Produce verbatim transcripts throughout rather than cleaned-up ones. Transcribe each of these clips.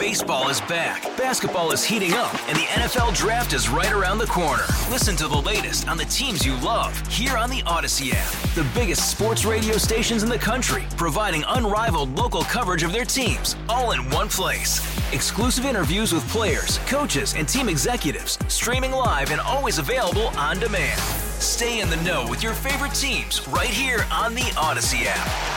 Baseball is back, basketball is heating up, and the N F L Draft is right around the corner. Listen to the latest on the teams you love here on the Odyssey app. The biggest sports radio stations in the country, providing unrivaled local coverage of their teams, all in one place. Exclusive interviews with players, coaches, and team executives, streaming live and always available on demand. Stay in the know with your favorite teams right here on the Odyssey app.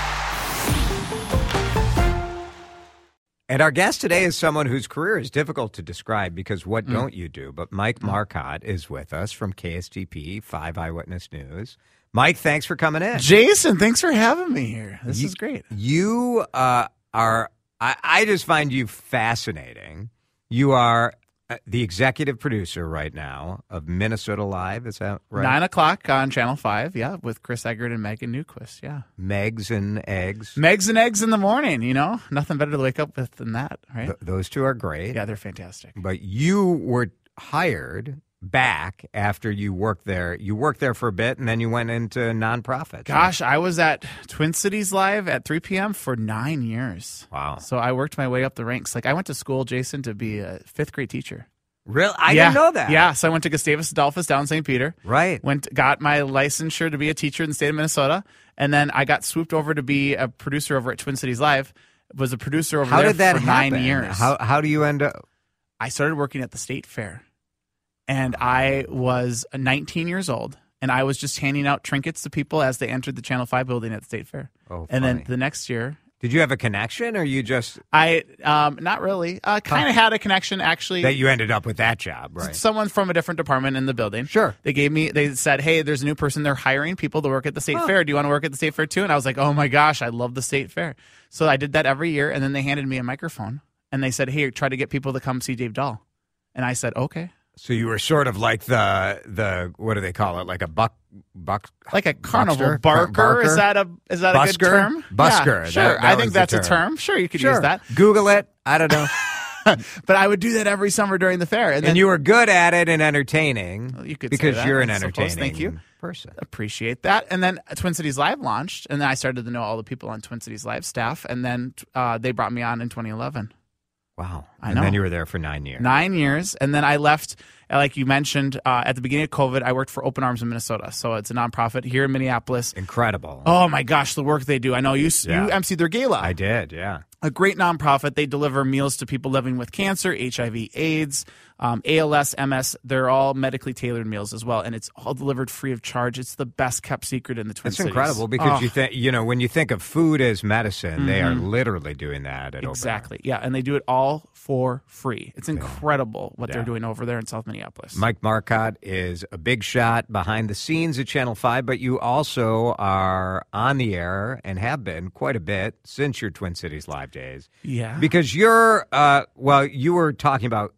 And our guest today is someone whose career is difficult to describe because what mm. don't you do? But Mike Marcotte is with us from K S T P, five Eyewitness News. Mike, thanks for coming in. Jason, thanks for having me here. This you, is great. You uh, are, I, I just find you fascinating. You are the executive producer right now of Minnesota Live, is that right? Nine o'clock on Channel five, yeah, with Chris Eggert and Megan Newquist, yeah. Megs and eggs. Megs and eggs in the morning, you know? Nothing better to wake up with than that, right? Th- those two are great. Yeah, they're fantastic. But you were hired back after you worked there. You worked there for a bit, and then you went into nonprofit. Gosh, I was at Twin Cities Live at three p.m. for nine years. Wow. So I worked my way up the ranks. Like, I went to school, Jason, to be a fifth grade teacher. Really? I yeah. didn't know that. Yeah, so I went to Gustavus Adolphus down in Saint Peter. Right. Went, got my licensure to be a teacher in the state of Minnesota, and then I got swooped over to be a producer over at Twin Cities Live. Was a producer over how there did that for happen? nine years. How how do you end up? I started working at the state fair, and I was nineteen years old, and I was just handing out trinkets to people as they entered the Channel five building at the state fair. Oh, and then funny. the next year, did you have a connection, or you just I um not really. I uh, kind of had a connection actually. that you ended up with that job, right? Someone from a different department in the building. Sure. They gave me. They said, "Hey, there's a new person. They're hiring people to work at the state Huh. fair. Do you want to work at the state fair too?" And I was like, "Oh my gosh, I love the state fair." So I did that every year, and then they handed me a microphone, and they said, "Hey, try to get people to come see Dave Dahl." And I said, "Okay." So you were sort of like the the what do they call it? Like a buck buck Like a carnival Buckster? barker. Barker? Is that a is that Busker? a good term? Busker. Yeah, sure. That- that I was think the that's a term. term. Sure, you could Sure. use that. Google it. I don't know. But I would do that every summer during the fair, and, And then you were good at it and entertaining. Well, you could say because that, you're an I suppose. entertaining Thank you. person. appreciate that. And then Twin Cities Live launched, and then I started to know all the people on Twin Cities Live staff, and then uh, they brought me on in twenty eleven. Wow. I and know. then you were there for nine years. Nine years, and then I left, uh, like you mentioned, uh, at the beginning of COVID, I worked for Open Arms in Minnesota. So it's a nonprofit here in Minneapolis. Incredible. Oh my gosh, the work they do. I know you, Yeah. you emceed their gala. I did, yeah. A great nonprofit. They deliver meals to people living with cancer, H I V, AIDS, um, A L S, M S. They're all medically tailored meals as well, and it's all delivered free of charge. It's the best kept secret in the Twin It's Cities. incredible because Oh. you think, you know, when you think of food as medicine, they are literally doing that at Exactly. Yeah, and they do it all for free. It's incredible what Yeah. they're doing over there in South Minneapolis. Mike Marcotte is a big shot behind the scenes at Channel five, but you also are on the air and have been quite a bit since your Twin Cities Live days. Yeah. Because you're, uh, well, you were talking about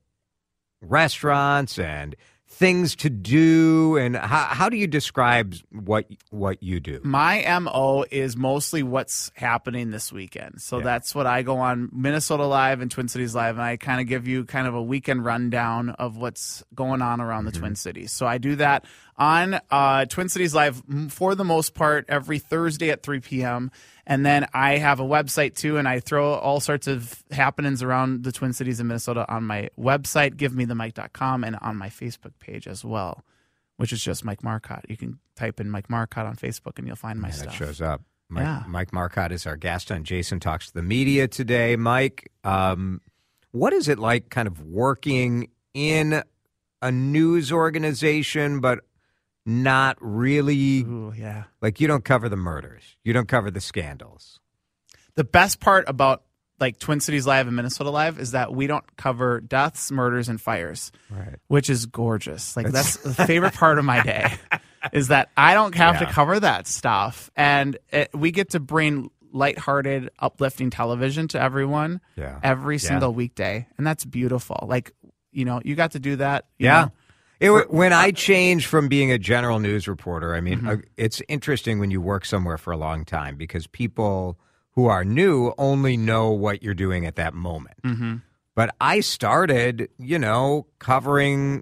restaurants and things to do, and how, how do you describe what what you do? My M O is mostly what's happening this weekend. So Yeah. that's what I go on Minnesota Live and Twin Cities Live, and I kind of give you kind of a weekend rundown of what's going on around the Mm-hmm. Twin Cities. So I do that on uh, Twin Cities Live m- for the most part every Thursday at three p.m. And then I have a website too, and I throw all sorts of happenings around the Twin Cities in Minnesota on my website, give me the mic dot com, and on my Facebook page as well, which is just Mike Marcotte. You can type in Mike Marcotte on Facebook, and you'll find my And stuff. it shows up. Mike, Yeah. Mike Marcotte is our guest on Jason Talks to the Media today. Mike, um, what is it like kind of working in a news organization, but not really, Ooh, yeah. like you don't cover the murders, you don't cover the scandals? The best part about like Twin Cities Live and Minnesota Live is that we don't cover deaths, murders, and fires, Right. which is gorgeous. Like that's the favorite part of my day is that I don't have Yeah. to cover that stuff, and it, we get to bring lighthearted, uplifting television to everyone Yeah. every Yeah. single weekday, and that's beautiful. Like you know, you got to do that. you Yeah. know. It, wa- when I changed from being a general news reporter, I mean, Mm-hmm. uh, it's interesting when you work somewhere for a long time because people who are new only know what you're doing at that moment. Mm-hmm. But I started, you know, covering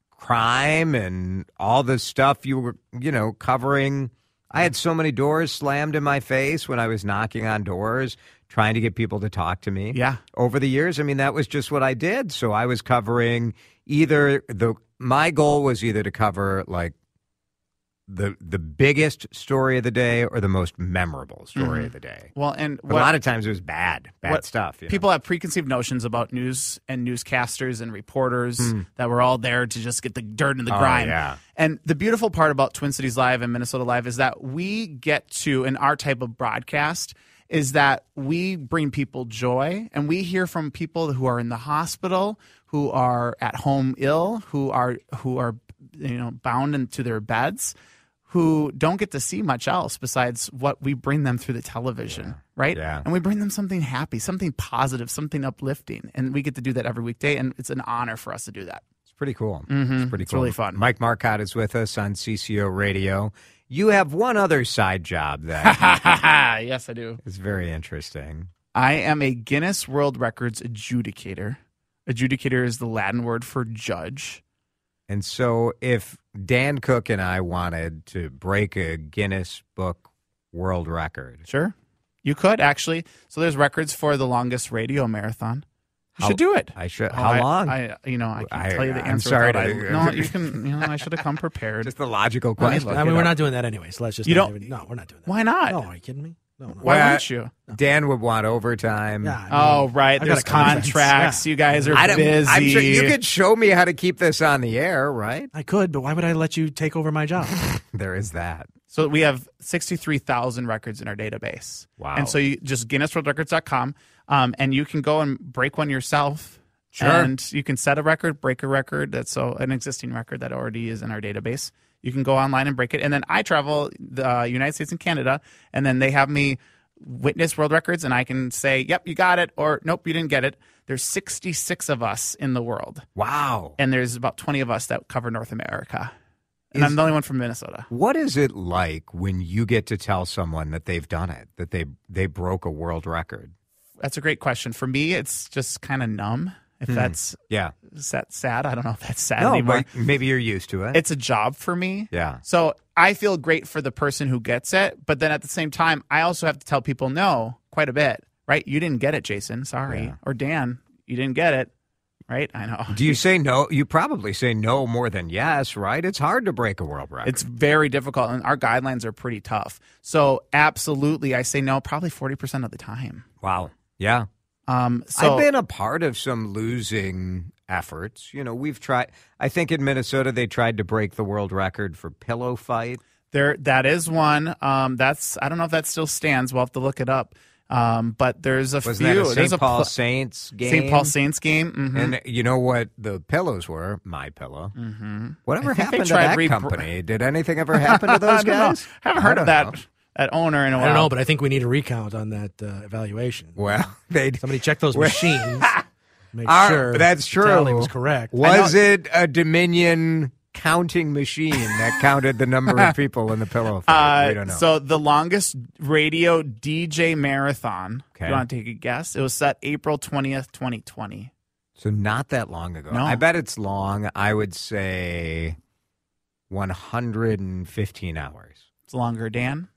crime and all the stuff you were, you know, covering. I had so many doors slammed in my face when I was knocking on doors trying to get people to talk to me. Yeah. Over the years, I mean, that was just what I did. So I was covering either the my goal was either to cover like the the biggest story of the day or the most memorable story Mhm. of the day. Well, and But what, a lot of times it was bad, bad what stuff. you know? people have preconceived notions about news and newscasters and reporters that we're all there to just get the dirt and the Oh, grime. yeah. And the beautiful part about Twin Cities Live and Minnesota Live is that we get to, in our type of broadcast, is that we bring people joy, and we hear from people who are in the hospital, who are at home ill, who are who are you know bound into their beds, who don't get to see much else besides what we bring them through the television, right? Yeah. And we bring them something happy, something positive, something uplifting, and we get to do that every weekday, and it's an honor for us to do that. It's pretty cool. Mhm. It's pretty It's cool. really fun. Mike Marcotte is with us on C C O Radio. You have one other side job that Yes, I do. is very interesting. I am a Guinness World Records adjudicator. Adjudicator is the Latin word for judge. And so if Dan Cook and I wanted to break a Guinness Book World Record, Sure. You could, actually. So there's records for the longest radio marathon. You How- should do it. I should. Oh, How I- long? I, you know, I can't I- tell you the I'm answer. sorry without to- I, no, you can. You know, I should have come prepared. Just the logical Let me question. look I it mean, we're up. not doing that anyway, so let's just You not don't- even, no, we're not doing that. Why not? No, are you kidding me? No, no. Why Well, wouldn't you? Dan would want overtime. Yeah, I mean, Oh, right. I've There's got a contract. contracts. Yeah. You guys are I don't, busy. I'm sure you could show me how to keep this on the air, right? I could, but why would I let you take over my job? There is that. So we have sixty-three thousand records in our database. Wow. And so you just Guinness World Records dot com, um, and you can go and break one yourself. Sure. And you can set a record, break a record. That's so an existing record that already is in our database. You can go online and break it. And then I travel the uh, United States and Canada, and then they have me witness world records, and I can say, yep, you got it, or nope, you didn't get it. There's sixty-six of us in the world, Wow. and there's about twenty of us that cover North America. And Is- I'm the only one from Minnesota. What is it like when you get to tell someone that they've done it, that they they broke a world record? That's a great question. For me, it's just kind of numb. If that's Yeah. is that sad, I don't know if that's sad No, anymore. but maybe you're used to it. It's a job for me. yeah. So I feel great for the person who gets it, but then at the same time, I also have to tell people no quite a bit, right? You didn't get it, Jason. Sorry. Yeah. Or Dan, you didn't get it, right? I know. Do you say no? You probably say no more than yes, right? It's hard to break a world record. It's very difficult, and our guidelines are pretty tough. So absolutely, I say no probably forty percent of the time. wow. Yeah. Um, so I've been a part of some losing efforts. You know, we've tried. I think in Minnesota they tried to break the world record for pillow fight. there, that is one. Um, that's I don't know if that still stands. We'll have to look it up. Um, but there's a Wasn't few. that a There's Saint a Paul pl- Saints game? Saint Paul Saints game. Mhm. And you know what the pillows were? My Pillow. Mm-hmm. Whatever I think they happened to tried that re- company? Did anything ever happen to those I don't know. guys? Haven't I heard don't of that know. that owner in a I while. don't know, but I think we need a recount on that uh, evaluation. Well, they Somebody check those Well- machines. Make Are- sure that's true. the tally was correct. Was it a Dominion counting machine that counted the number of people in the pillow fight? Uh, we don't know. So the longest radio D J marathon. Okay. You want to take a guess? It was set April twentieth, twenty twenty. So not that long ago. No. I bet it's long. I would say one hundred fifteen hours. It's longer, Dan.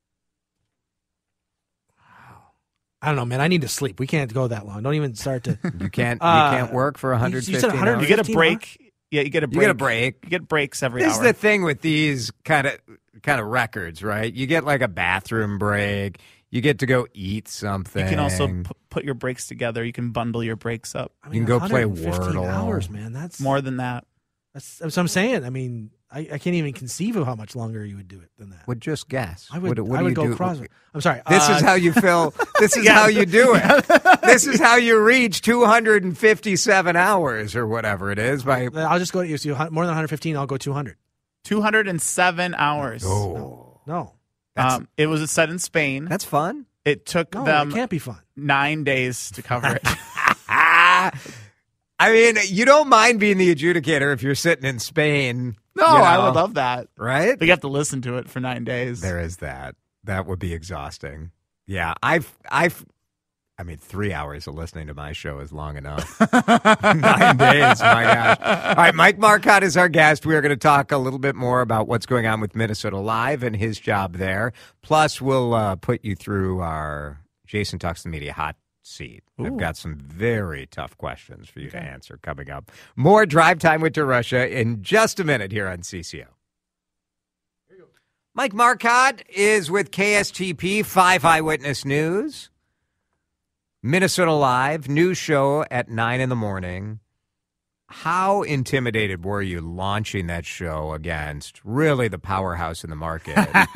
I don't know, man. I need to sleep. We can't go that long. Don't even start to. You can't. Uh, you can't work for one hundred you fifteen said one hundred hours. You get a fifteen, break. Yeah, you get a break. You get a break. You get breaks every This hour. is the thing with these kind of kind of records, right? You get like a bathroom break. You get to go eat something. you can also p- put your breaks together. You can bundle your breaks up. I You can go play one hundred fifteen Wordle. hours, man. That's More than that. That's, that's what I'm saying. I mean, I, I can't even conceive of how much longer you would do it than that. Would just guess. I would. What, what I do would you go do? cross. I'm sorry. This uh, is how you fill. This is Yeah. how you do it. This is how you reach two hundred fifty-seven hours or whatever it is. By I'll just go to you. So more than one hundred fifteen, I'll go two hundred. two hundred seven hours. oh, No, that's Um, it was set in Spain. that's fun. It took no, them it can't be fun. nine days to cover it. Ah, I mean, you don't mind being the adjudicator if you're sitting in Spain. No, you I know, would love that. right. But you have to listen to it for nine days. There is that. That would be exhausting. Yeah, I've, I've, I mean, three hours of listening to my show is long enough. Nine days, my gosh. All right, Mike Marcotte is our guest. We are going to talk a little bit more about what's going on with Minnesota Live and his job there. Plus, we'll uh, put you through our Jason Talks to the Media hot seat. Ooh. I've got some very tough questions for you okay. to answer coming up. More Drive Time with DeRusha in just a minute here on C C O. Mike Marcotte is with K S T P, five Eyewitness News. Minnesota Live, news show at nine in the morning. How intimidated were you launching that show against really the powerhouse in the market?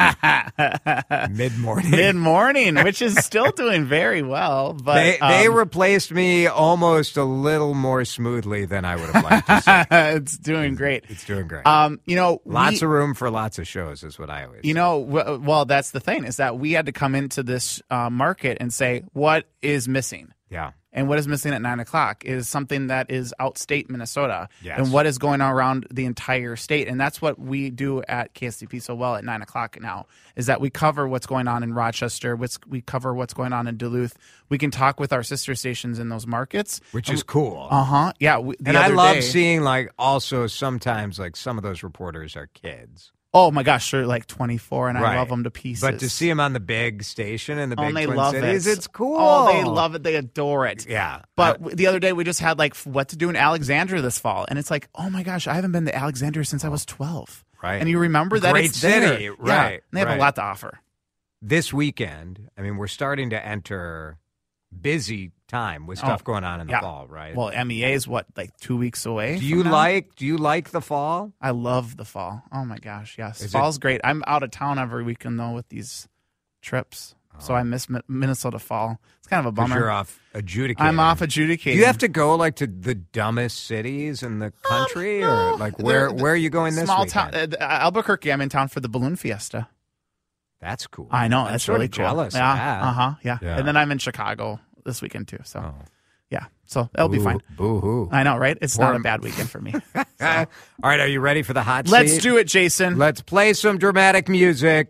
Mid-morning. Mid-morning, which is still doing very well. But They, um, they replaced me almost a little more smoothly than I would have liked to see. It's doing great. It's doing great. Um, you know, Lots we, of room for lots of shows is what I always You say. know, w- well, that's the thing, is that we had to come into this uh, market and say, what is missing? Yeah. And what is missing at nine o'clock is something that is outstate Minnesota, Yes. and what is going on around the entire state. And that's what we do at K S T P so well at nine o'clock now, is that we cover what's going on in Rochester, what's, we cover what's going on in Duluth. We can talk with our sister stations in those markets. Which is cool. Uh-huh. Yeah. We, the and I other love day- seeing, like, also sometimes, like, some of those reporters are kids. Oh, my gosh, they're like twenty-four, and Right. I love them to pieces. But to see them on the big station in the Oh, big and they Twin love Cities, it. it's cool. Oh, they love it. They adore it. Yeah. But I- w the other day we just had like what to do in Alexandria this fall, and it's like, oh my gosh, I haven't been to Alexandria since I was twelve. Right. And you remember that Great it's there. city. Yeah. Right, And they have right. a lot to offer. this weekend, I mean, we're starting to enter busy time with stuff Oh, going on in the yeah. fall, right? Well, M E A is what, like two weeks away. do you from now? like do you like the fall? I love the fall. Oh my gosh, yes, Is it- fall's great. I'm out of town every weekend though with these trips, so I miss Mi- Minnesota fall. It's kind of a Because bummer. you're off adjudicating. I'm off Do adjudicating. you have to go like to the dumbest cities in the country, or like where They're- where are you going this small weekend? town uh, Albuquerque? I'm in town for the balloon fiesta. That's cool. I know I'm that's sort really of cool. jealous. Yeah, Of that. uh huh, yeah. Yeah. And then I'm in Chicago this weekend too. So Oh. yeah, so that'll be fine. Boo hoo. I know, right? It's Poor not a m- bad weekend for me. All right, are you ready for the hot Let's seat? do it, Jason. Let's play some dramatic music.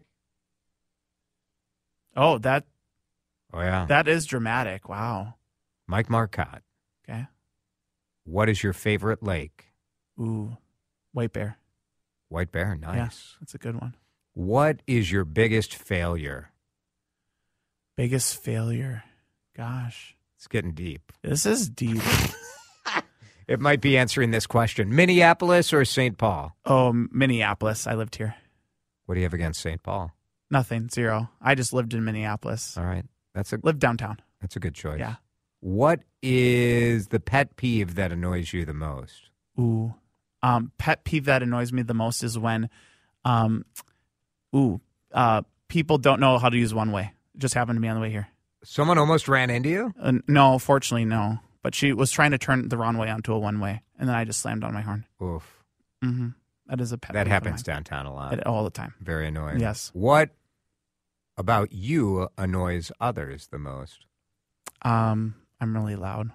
Oh, that Oh yeah, that is dramatic. Wow. Mike Marcotte. Okay. What is your favorite lake? Ooh, White Bear. White Bear. Nice. Yeah, that's a good one. What is your biggest failure? Biggest failure. Gosh, It's getting deep. this is deep. It might be answering this question. Minneapolis or Saint Paul? Oh, Minneapolis. I lived here. What do you have against Saint Paul? Nothing. Zero. I just lived in Minneapolis. All right. That's a Lived downtown. that's a good choice. Yeah. What is the pet peeve that annoys you the most? Ooh. Um, pet peeve that annoys me the most is when, um, ooh, uh, people don't know how to use one way. It just happened to me on the way here. Someone almost ran into you? Uh, no, fortunately, no. But she was trying to turn the wrong way onto a one way, and then I just slammed on my horn. Oof. Mm-hmm. That is a pet That peeve of happens mine. downtown a lot. It- all the time. Very annoying. Yes. What about you annoys others the most? Um, I'm really loud.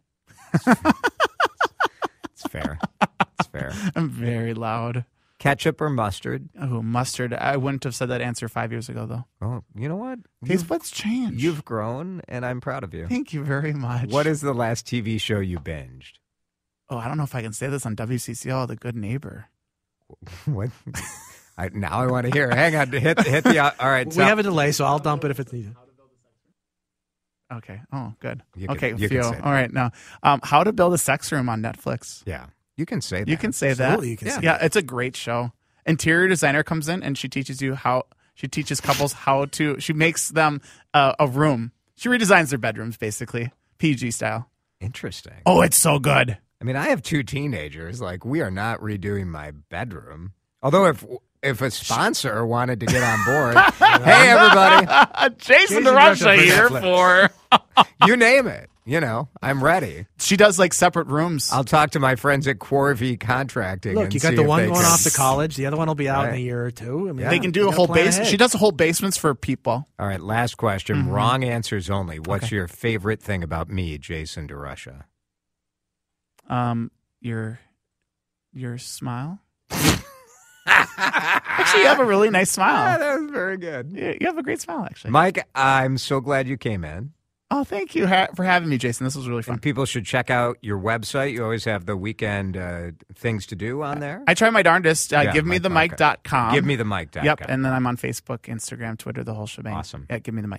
It's fair. It's fair. I'm very loud. Ketchup or mustard? Oh, mustard. I wouldn't have said that answer five years ago, though. Oh, you know what? Taste You've, buds change. you've grown, and I'm proud of you. Thank you very much. What is the last T V show you binged? Oh, I don't know if I can say this on W C C O, The Good Neighbor. What? I, now I want to hear. Hang on. Hit, hit the. All right. We so- have a delay, so I'll dump it if it's needed. Okay. Oh, good. You can- okay, you can Theo. say that. All right. Now, um, How to Build a Sex Room on Netflix. Yeah. You can say that. You can say Absolutely, that. you can yeah. say yeah, it's a great show. Interior designer comes in and she teaches you how. She teaches couples how to. She makes them uh, a room. She redesigns their bedrooms basically, P G style. Interesting. Oh, it's so good. I mean, I have two teenagers. Like, we are not redoing my bedroom. Although, if if a sponsor wanted to get on board, hey, everybody, Jason Jason DeRusha DeRusha here for for. you name it. You know, I'm ready. She does like separate rooms. I'll talk to my friends at Corvy Contracting. Look, and you got see the if one they going can- off to college. The other one will be out in Right. a year or two. I mean, They can do you a gotta whole plan base. ahead. She does a whole basements for people. All right, last question. Mm-hmm. Wrong answers only. What's your favorite thing about me, Jason DeRusha? Um, your your smile. Actually, you have a really nice Ah, smile. that was very good. You you have a great smile, actually. Mike, I'm so glad you came in. Oh, thank you ha- for having me, Jason. This was really fun. And people should check out your website. You always have the weekend uh, things to do on there. I try my darndest. Uh, Yeah, give me the Mike mic dot com. Give me the mic. Yep, and then I'm on Facebook, Instagram, Twitter, the whole shebang. Awesome. Yeah, give me the mic.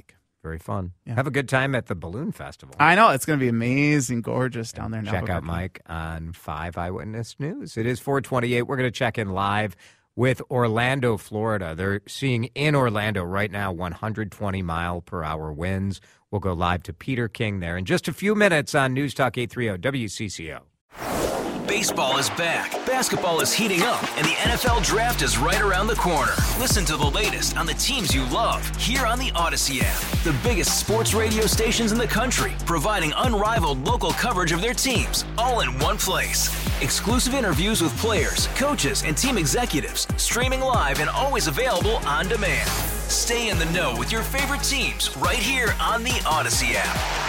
Very fun. Yeah. Have a good time at the Balloon Festival. I know. It's going to be amazing, gorgeous down there in Check out Albuquerque. Mike on five Eyewitness News. It is four twenty-eight. We're going to check in live with Orlando, Florida. They're seeing in Orlando right now one hundred twenty mile per hour winds. We'll go live to Peter King there in just a few minutes on News Talk eight thirty W C C O. Baseball is back, basketball is heating up, and the N F L Draft is right around the corner. Listen to the latest on the teams you love here on the Odyssey app. The biggest sports radio stations in the country, providing unrivaled local coverage of their teams, all in one place. Exclusive interviews with players, coaches, and team executives, streaming live and always available on demand. Stay in the know with your favorite teams right here on the Odyssey app.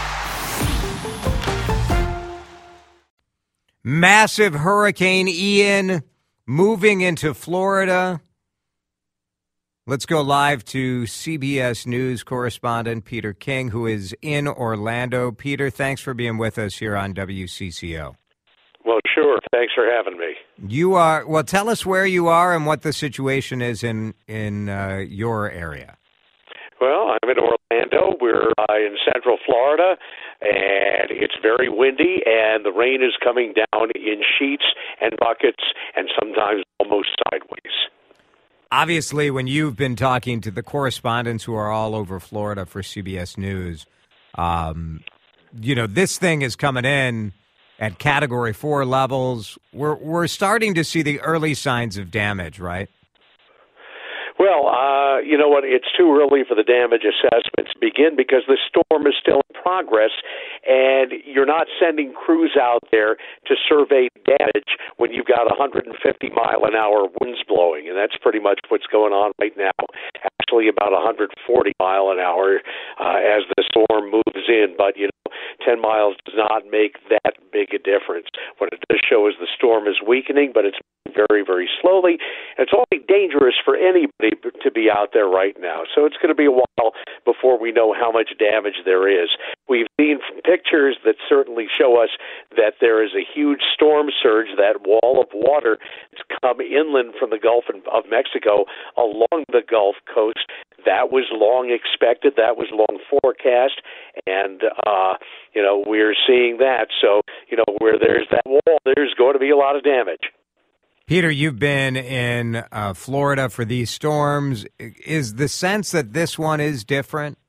Massive Hurricane Ian moving into Florida. Let's go live to C B S News correspondent Peter King, who is in Orlando. Peter, thanks for being with us here on W C C O. Well, sure. Thanks for having me. You are, well, tell us where you are and what the situation is in, in uh, your area. Well, I'm in Orlando. We're uh, in central Florida, and it's very windy, and the rain is coming down in sheets and buckets and sometimes almost sideways. Obviously, when you've been talking to the correspondents who are all over Florida for C B S News, um, you know, this thing is coming in at Category four levels. We're, we're starting to see the early signs of damage, right? Well, uh, you know what? It's too early for the damage assessment to begin because the storm is still in progress, and you're not sending crews out there to survey damage when you've got one hundred fifty mile an hour winds blowing, and that's pretty much what's going on right now. Actually, about one hundred forty mile an hour uh, as the storm moves in, but you know, ten miles does not make that big a difference. What it does show is the storm is weakening, but it's very, very slowly. It's only dangerous for anybody to be out there right now. So it's going to be a while before we know how much damage there is. We've seen pictures that certainly show us that there is a huge storm surge, that wall of water that's come inland from the Gulf of Mexico along the Gulf Coast. That was long expected. That was long forecast. And, uh, you know, we're seeing that. So, you know, where there's that wall, there's going to be a lot of damage. Peter, you've been in uh, Florida for these storms. Is the sense that this one is different?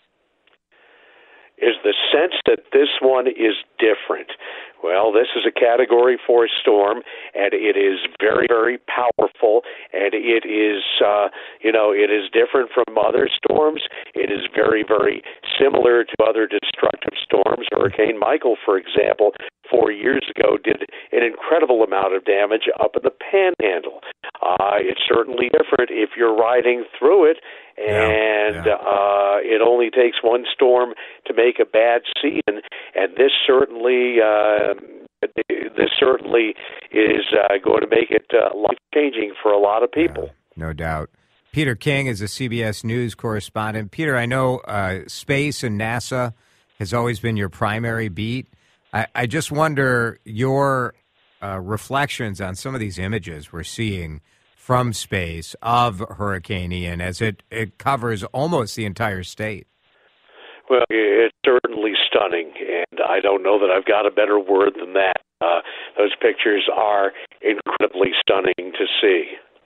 Is the sense that this one is different? Well, this is a Category four storm, and it is very, very powerful, and it is, uh, you know, it is different from other storms. It is very, very similar to other destructive storms. Hurricane Michael, for example, four years ago did an incredible amount of damage up in the Panhandle. Uh, it's certainly different if you're riding through it, and yeah, yeah. Uh, it only takes one storm to make a bad season, and this certainly uh, this certainly is uh, going to make it uh, life-changing for a lot of people. Yeah, no doubt. Peter King is a C B S News correspondent. Peter, I know uh, space and NASA has always been your primary beat. I, I just wonder your uh, reflections on some of these images we're seeing from space of Hurricane Ian as it, it covers almost the entire state. Well, it's certainly stunning, and I don't know that I've got a better word than that. Uh, those pictures are incredibly stunning to see.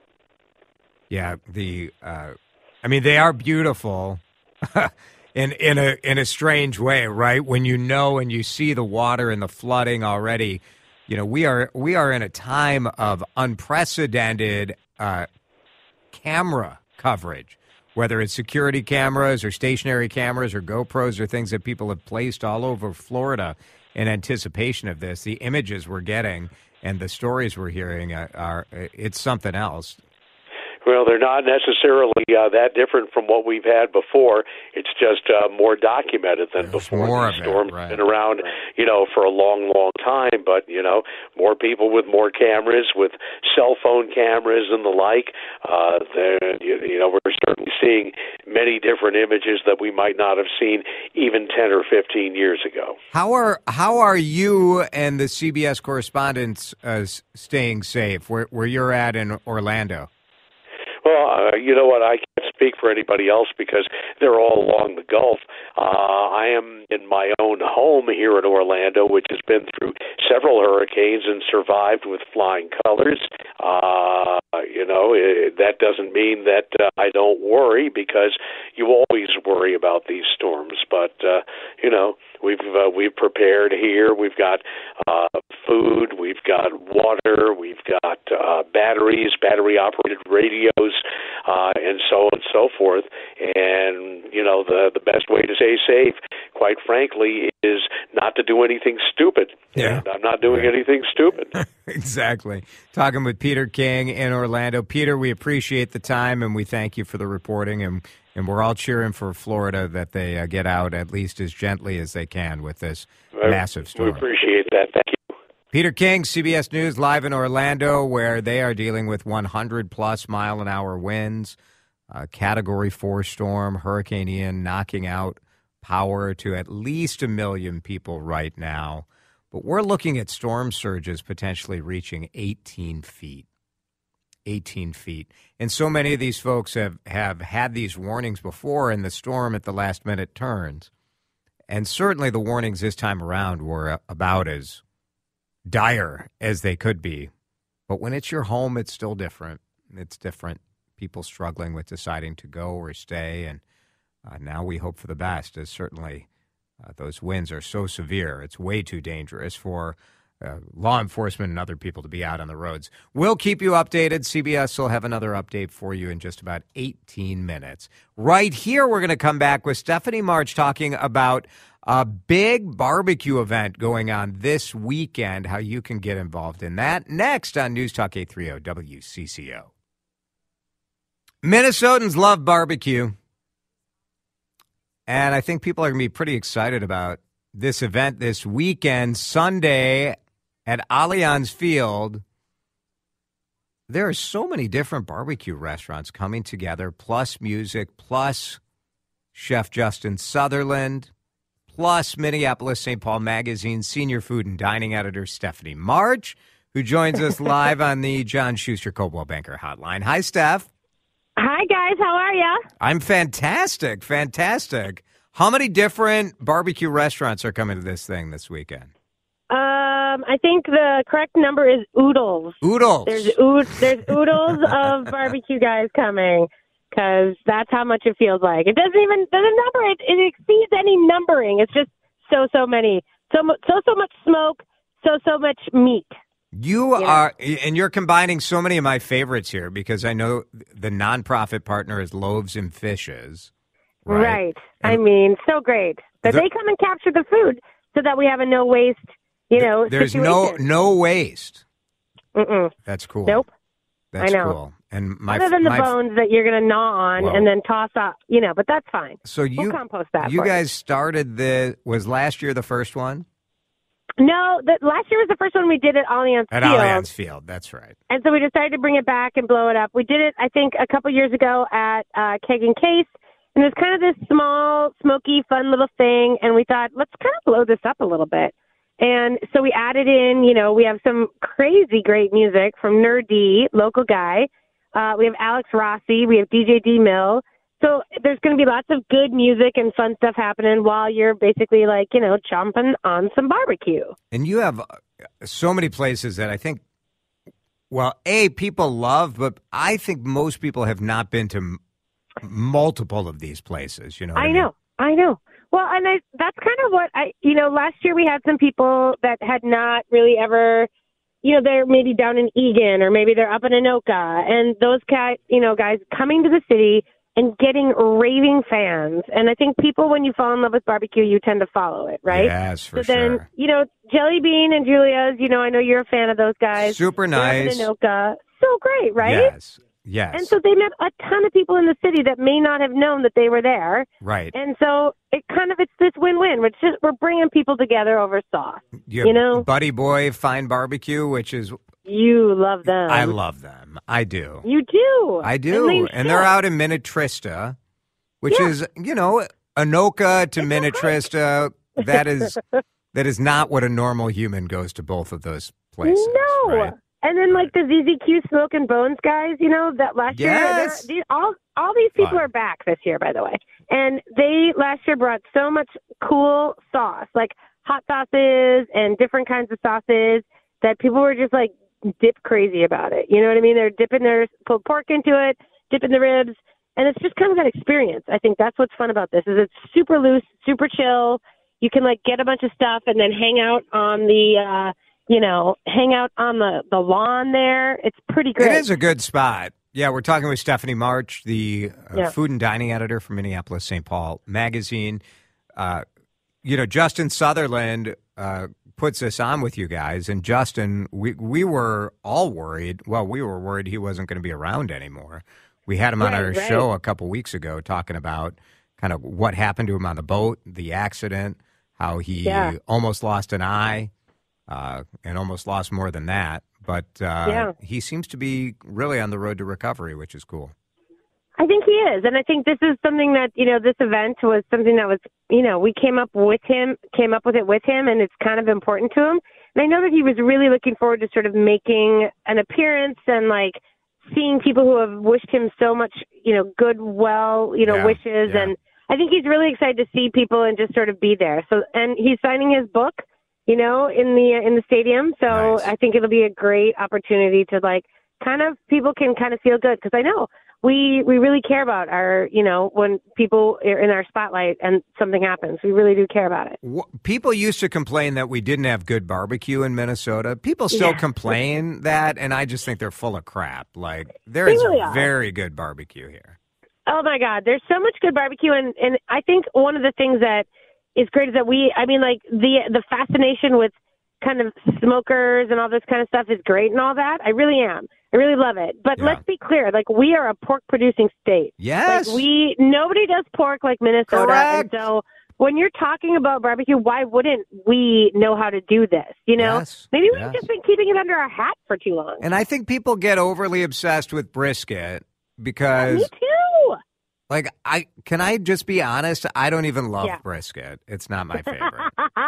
Yeah, the uh, I mean, they are beautiful in in a in a strange way, right? When you know and you see the water and the flooding already, you know, we are we are in a time of unprecedented uh, camera coverage, whether it's security cameras or stationary cameras or GoPros or things that people have placed all over Florida in anticipation of this. The images we're getting and the stories we're hearing are, are it's something else. Well, they're not necessarily uh, that different from what we've had before. It's just uh, more documented than There's before. More the of storm's it, right. been around, you know, for a long, long time. But you know, more people with more cameras, with cell phone cameras and the like. Uh, you, you know, we're certainly seeing many different images that we might not have seen even ten or fifteen years ago. How are how are you and the C B S correspondents uh, staying safe where where you're at in Orlando? Well, uh, you know what? I can't speak for anybody else because they're all along the Gulf. Uh, I am in my own home here in Orlando, which has been through several hurricanes and survived with flying colors. Uh, you know, it, that doesn't mean that uh, I don't worry, because you always worry about these storms. But, uh, you know, we've uh, we've prepared here. We've got uh, food. We've got water. We've got uh, batteries, battery-operated radios, uh, and so on and so forth. And, you know, the, the best way to stay safe, quite frankly, is not to do anything stupid. Yeah. And I'm not doing anything stupid. Exactly. Talking with Peter King in Orlando. Peter, we appreciate the time, and we thank you for the reporting, and, and we're all cheering for Florida that they uh, get out at least as gently as they can with this I, massive storm. We appreciate that. Thank you. Peter King, C B S News, live in Orlando, where they are dealing with one hundred plus mile an hour winds, a Category four storm, Hurricane Ian knocking out power to at least a million people right now. But we're looking at storm surges potentially reaching eighteen feet. eighteen feet. And so many of these folks have, have had these warnings before, and the storm at the last minute turns. And certainly the warnings this time around were about as dire as they could be. But when it's your home, it's still different. It's different. People struggling with deciding to go or stay. And uh, now we hope for the best, as certainly uh, those winds are so severe. It's way too dangerous for uh, law enforcement and other people to be out on the roads. We'll keep you updated. C B S will have another update for you in just about eighteen minutes. Right here, we're going to come back with Stephanie March talking about a big barbecue event going on this weekend, how you can get involved in that. Next on News Talk eight thirty W C C O. Minnesotans love barbecue. And I think people are going to be pretty excited about this event this weekend, Sunday at Allianz Field. There are so many different barbecue restaurants coming together, plus music, plus Chef Justin Sutherland, plus Minneapolis Saint Paul Magazine senior food and dining editor Stephanie March, who joins us live on the John Schuster Coldwell Banker Hotline. Hi, Steph. Hi, guys. How are you? I'm fantastic, fantastic. How many different barbecue restaurants are coming to this thing this weekend? Um, I think the correct number is oodles. Oodles. There's ood- there's oodles of barbecue guys coming, because that's how much it feels like. It doesn't even the number. It, it exceeds any numbering. It's just so so many, so mu- so so much smoke, so so much meat. You Yeah. are, and you're combining so many of my favorites here, because I know the nonprofit partner is Loaves and Fishes. Right. Right. And I mean, so great that the- they come and capture the food so that we have a no waste, you know, there's no situation. no waste. Mm-mm. That's cool. Nope. That's I know. cool. And my Other than the my, bones that you're going to gnaw on Well- and then toss up, you know, but that's fine. So you We'll compost that you for you. guys started the was last year the first one No, the, last year was the first one we did at Allianz at Field. Allianz Field. That's right. And so we decided to bring it back and blow it up. We did it, I think, a couple years ago at uh, Keg and Case. And it was kind of this small, smoky, fun little thing. And we thought, let's kind of blow this up a little bit. And so we added in, you know, we have some crazy great music from Nerd D, local guy. Uh, we have Alex Rossi. We have D J D Mill. So there's going to be lots of good music and fun stuff happening while you're basically like, you know, chomping on some barbecue. And you have uh, so many places that I think, well, A, people love, but I think most people have not been to m- multiple of these places. You know what I, I mean? know, I know. Well, and I, that's kind of what I, you know, last year we had some people that had not really ever, you know, they're maybe down in Egan or maybe they're up in Anoka, and those guys, you know, guys coming to the city and getting raving fans. And I think people, when you fall in love with barbecue, you tend to follow it, right? Yes, for so then, sure. you know, Jelly Bean and Julia's, you know, I know you're a fan of those guys. Super They're nice. up in Anoka. So great, right? Yes, yes. And so they met a ton of people in the city that may not have known that they were there. right. And so it kind of, it's this win-win. We're just, we're bringing people together over sauce. You, you know? Buddy Boy Fine Barbecue, which is, You love them. I love them. I do. You do. I do. And, And they're out in Minnetrista, which Yeah. is, you know, Anoka to Minnetrista. That is that is not what a normal human goes to both of those places. No. Right? And then like the Z Z Q Smoke and Bones guys, you know, that last Yes. year, these, all all these people Fun. are back this year, by the way. And they last year brought so much cool sauce, like hot sauces and different kinds of sauces that people were just like dip crazy about it. You know what I mean? They're dipping their pulled pork into it, dipping the ribs, and it's just kind of that experience. I think that's what's fun about this is it's super loose, super chill. You can like get a bunch of stuff and then hang out on the, uh, you know, hang out on the, the lawn there. It's pretty great. It is a good spot. Yeah, we're talking with Stephanie March, the uh, Yeah. food and dining editor for Minneapolis Saint Paul magazine. Uh, you know, Justin Sutherland uh, puts us on with you guys. And Justin, we, we were all worried. Well, we were worried he wasn't going to be around anymore. We had him on Right, our right. show a couple weeks ago talking about kind of what happened to him on the boat, the accident, how he Yeah. almost lost an eye uh, and almost lost more than that. But uh, Yeah. he seems to be really on the road to recovery, which is cool. I think he is. And I think this is something that, you know, this event was something that was, you know, we came up with him, came up with it with him, and it's kind of important to him. And I know that he was really looking forward to sort of making an appearance and, like, seeing people who have wished him so much, you know, good, well, you know, Yeah, wishes. yeah. And I think he's really excited to see people and just sort of be there. So, and he's signing his book, you know, in the in the stadium. So Nice. I think it'll be a great opportunity to like kind of people can kind of feel good because I know we we really care about our, you know, when people are in our spotlight and something happens, we really do care about it. Wh- People used to complain that we didn't have good barbecue in Minnesota. People still Yeah. complain that, and I just think they're full of crap. Like, there They is really are. very good barbecue here. Oh my God, there's so much good barbecue, and and I think one of the things that is great is that we, I mean, like the the fascination with kind of smokers and all this kind of stuff is great and all that. I really am. I really love it. But Yeah. let's be clear, like we are a pork producing state. Yes. Like we nobody does pork like Minnesota. Correct. And so when you're talking about barbecue, why wouldn't we know how to do this? You know? Yes, Maybe we've yes. just been keeping it under our hat for too long. And I think people get overly obsessed with brisket because, Me too. like, I can I just be honest? I don't even love Yeah. brisket. It's not my favorite.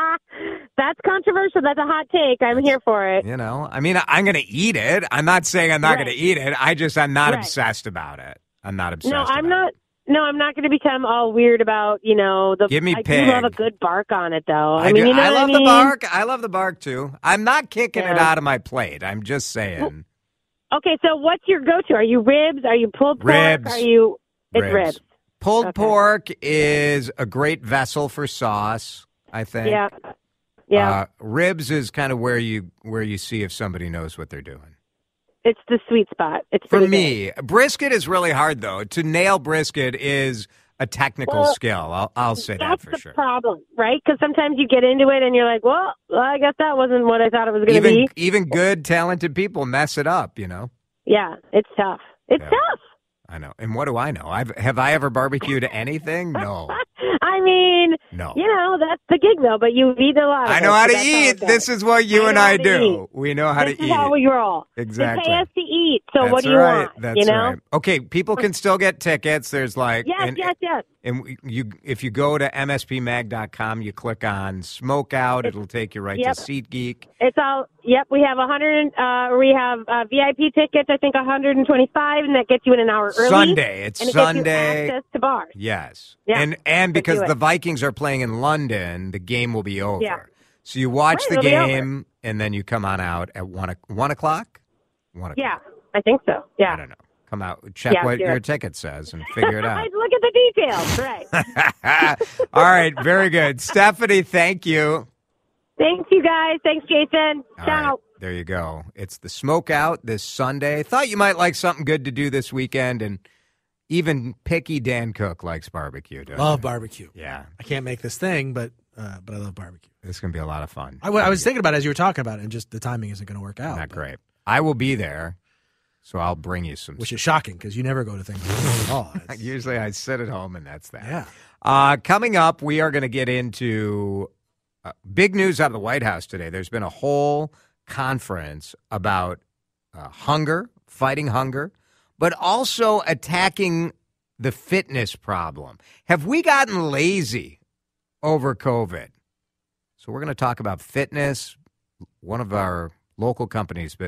That's controversial. That's a hot take. I'm here for it. You know, I mean, I'm going to eat it. I'm not saying I'm not Right. going to eat it. I just, I'm not Right. obsessed about it. I'm not obsessed No, I'm about not. it. No, I'm not going to become all weird about, you know, the. Give me I pig. do love a good bark on it, though. I, I, mean, do, you know I what love I the mean? bark. I love the bark, too. I'm not kicking it Yeah. out of my plate. I'm just saying. Okay, so what's your go-to? Are you ribs? Are you pulled pork? Ribs. Are you? It's ribs. Pulled Okay. pork is a great vessel for sauce, I think. Yeah. Yeah. Uh, ribs is kind of where you where you see if somebody knows what they're doing. It's the sweet spot. It's For pretty me, brisket is really hard, though. To nail brisket is a technical Well, skill. I'll, I'll say good. that That's for the sure. problem, right? Because sometimes you get into it and you're like, well, well, I guess that wasn't what I thought it was going to Even be. even good, talented people mess it up, you know? Yeah, it's tough. It's Yeah. tough. I know. And what do I know? I've have I ever barbecued anything? No. I mean, No. you know, that's the gig, though. But you eat a lot. Of I it, know how so to that's eat. it goes. This is what you I and know I how to do. We know how this to is eat. how we roll. Exactly. They pay us to eat. So That's what do you right. want? That's you know? right. Okay, people can still get tickets. There's like Yes, and, yes, yes. and we- you if you go to m s p mag dot com, you click on Smoke Out, it'll take you right Yep. to SeatGeek. It's all. Yep, we have a hundred. Uh, we have uh, V I P tickets. I think one hundred and twenty-five, and that gets you in an hour early. Sunday. It's and it Sunday. Gets you access to bars. Yes. Yeah. And and So because do it. the Vikings are playing in London, the game will be over. Yeah. So you watch Right, the it'll be game and then you come on out at one o- one o'clock. One o'clock. Yeah, I think so. Yeah. I don't know. Come out, check Yeah, what sure. your ticket says, and figure it out. Look at the details. Right. All right, very good, Stephanie. Thank you. Thanks, you guys. Thanks, Jason. All Ciao. right, there you go. It's the Smoke Out this Sunday. Thought you might like something good to do this weekend, and even picky Dan Cook likes barbecue. Doesn't Love he? barbecue. Yeah, I can't make this thing, but uh, but I love barbecue. this is gonna be a lot of fun. I, w- I was thinking about it as you were talking about it, and just the timing isn't going to work out. Not but- great. I will be there, so I'll bring you some. Which is shocking because you never go to things like this at all. It's- Usually I sit at home and that's that. yeah. Uh, coming up, we are going to get into uh, big news out of the White House today. There's been a whole conference about uh, hunger, fighting hunger, but also attacking the fitness problem. Have we gotten lazy over COVID? So we're going to talk about fitness. One of our local companies been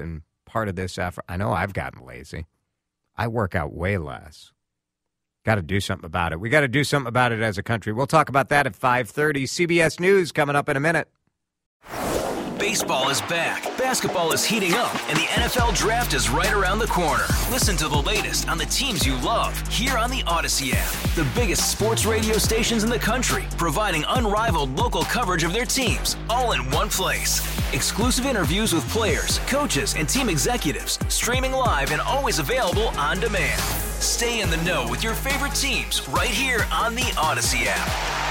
part of this effort. I know I've gotten lazy. I work out way less. Got to do something about it. We got to do something about it as a country. We'll talk about that at five thirty. C B S News coming up in a minute. Baseball is back, basketball is heating up, and the N F L Draft is right around the corner. Listen to the latest on the teams you love here on the Odyssey app. The biggest sports radio stations in the country, providing unrivaled local coverage of their teams, all in one place. Exclusive interviews with players, coaches, and team executives, streaming live and always available on demand. Stay in the know with your favorite teams right here on the Odyssey app.